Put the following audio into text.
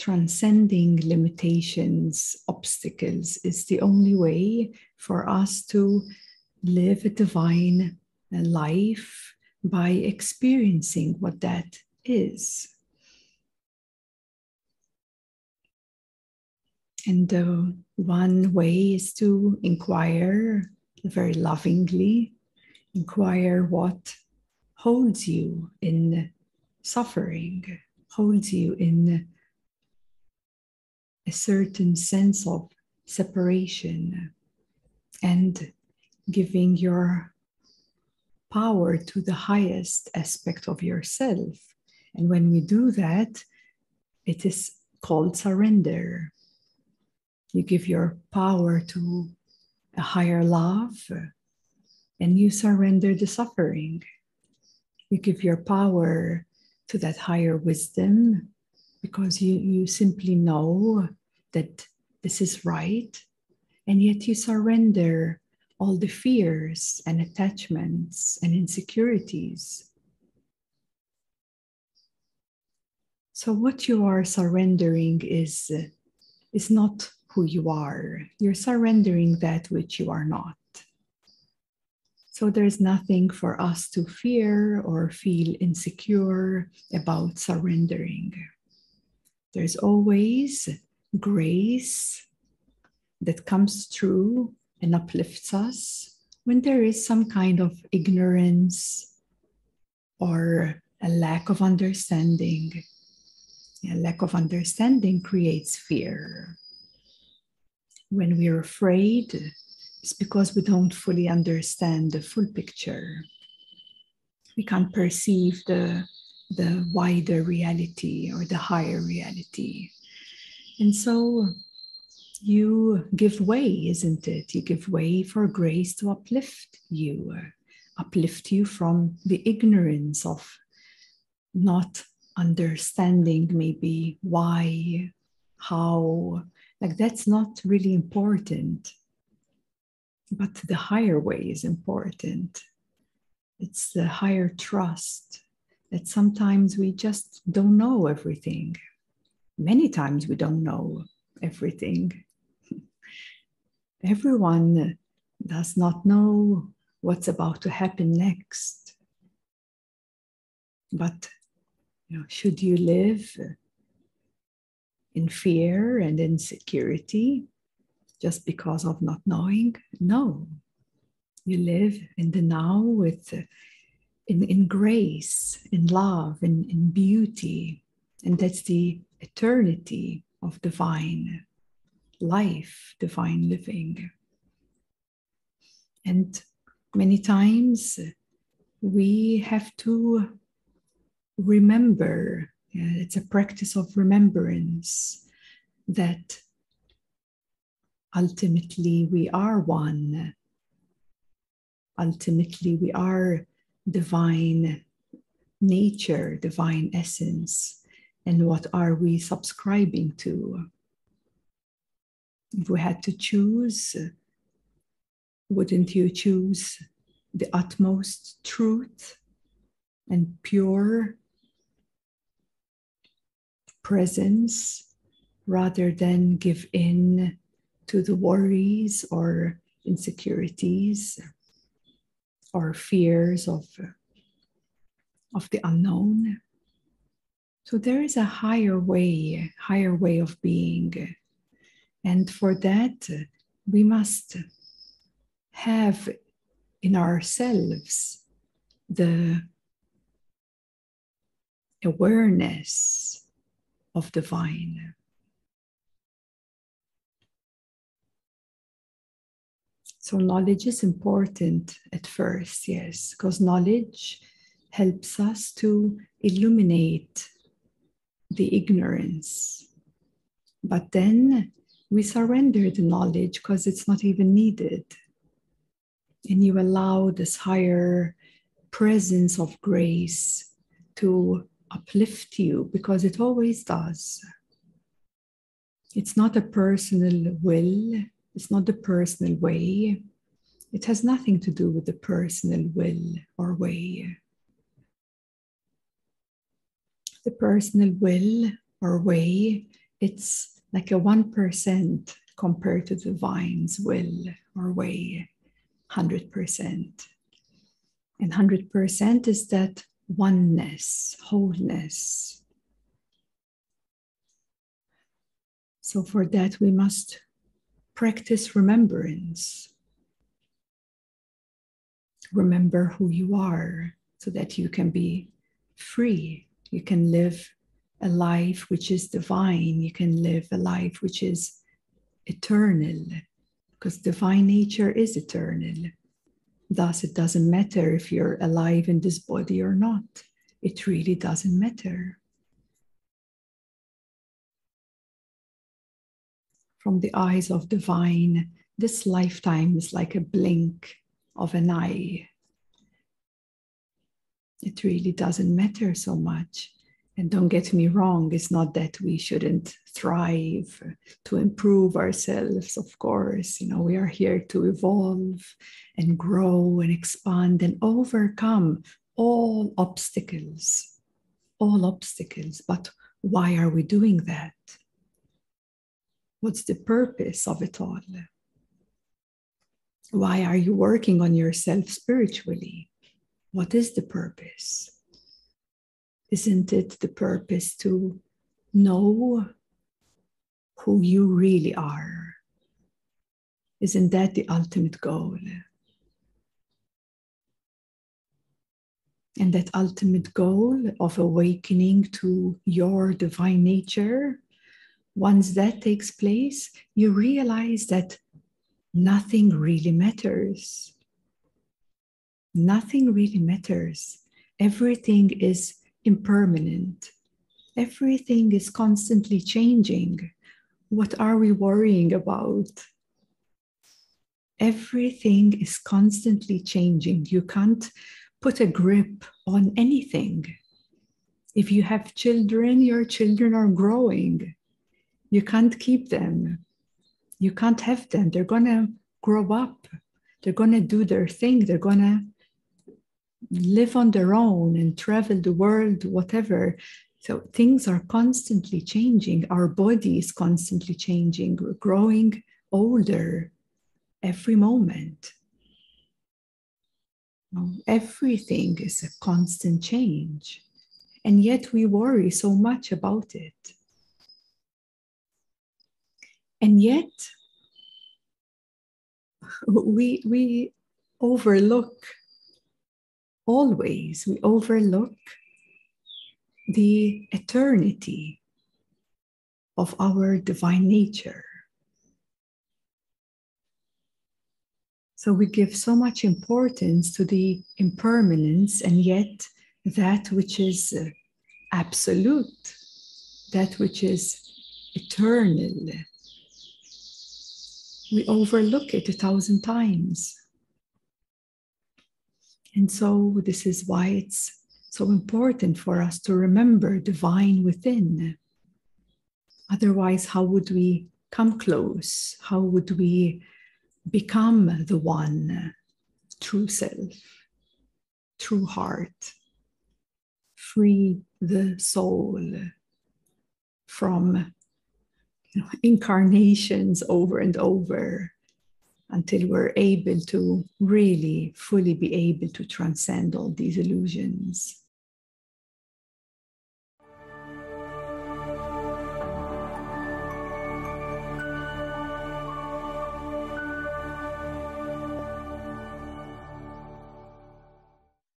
transcending limitations, obstacles, is the only way for us to live a divine life by experiencing what that is. And one way is to inquire very lovingly, inquire what holds you in suffering, holds you in a certain sense of separation, and giving your power to the highest aspect of yourself. And when we do that, it is called surrender. You give your power to a higher love, and you surrender the suffering. You give your power to that higher wisdom, because you simply know that this is right, and yet you surrender all the fears and attachments and insecurities. So what you are surrendering is not who you are. You're surrendering that which you are not. So there's nothing for us to fear or feel insecure about surrendering. There's always grace that comes through and uplifts us when there is some kind of ignorance or a lack of understanding. A lack of understanding creates fear. When we're afraid, it's because we don't fully understand the full picture. We can't perceive the wider reality or the higher reality. And so you give way, isn't it? You give way for grace to uplift you from the ignorance of not understanding maybe why, how. Like, that's not really important. But the higher way is important. It's the higher trust that sometimes we just don't know everything. Many times we don't know everything. Everyone does not know what's about to happen next. But should you live in fear and insecurity just because of not knowing? No. You live in the now in grace, in love, in beauty. And that's the eternity of divine life, divine living. And many times we have to remember, it's a practice of remembrance, that ultimately we are one. Ultimately we are divine nature, divine essence. And what are we subscribing to? If we had to choose, wouldn't you choose the utmost truth and pure presence rather than give in to the worries or insecurities or fears of the unknown? So there is a higher way of being. And for that, we must have in ourselves the awareness of divine. So knowledge is important at first, yes, because knowledge helps us to illuminate the ignorance. But then we surrender the knowledge because it's not even needed. And you allow this higher presence of grace to uplift you, because it always does. It's not a personal will. It's not the personal way. It has nothing to do with the personal will or way. The personal will or way It's like a 1% compared to the divine's will or way, 100%. And 100% is that oneness, wholeness. So for that, we must practice remembrance. Remember who you are so that you can be free. You can live a life which is divine. You can live a life which is eternal, because divine nature is eternal. Thus, it doesn't matter if you're alive in this body or not. It really doesn't matter. From the eyes of divine, this lifetime is like a blink of an eye. It really doesn't matter so much. And don't get me wrong, it's not that we shouldn't thrive to improve ourselves, of course. You know, we are here to evolve and grow and expand and overcome all obstacles. All obstacles. But why are we doing that? What's the purpose of it all? Why are you working on yourself spiritually? What is the purpose? Isn't it the purpose to know who you really are? Isn't that the ultimate goal? And that ultimate goal of awakening to your divine nature, once that takes place, you realize that nothing really matters. Nothing really matters. Everything is impermanent. Everything is constantly changing. What are we worrying about? Everything is constantly changing. You can't put a grip on anything. If you have children, your children are growing. You can't keep them. You can't have them. They're going to grow up. They're going to do their thing. They're going to live on their own and travel the world, whatever. So things are constantly changing. Our body is constantly changing. We're growing older every moment. Everything is a constant change. And yet we worry so much about it. And yet we overlook, always, we overlook the eternity of our divine nature. So we give so much importance to the impermanence, and yet that which is absolute, that which is eternal, we overlook it 1,000 times. And so this is why it's so important for us to remember divine within. Otherwise, how would we come close? How would we become the one, true self, true heart, free the soul from incarnations over and over until we're able to really fully be able to transcend all these illusions?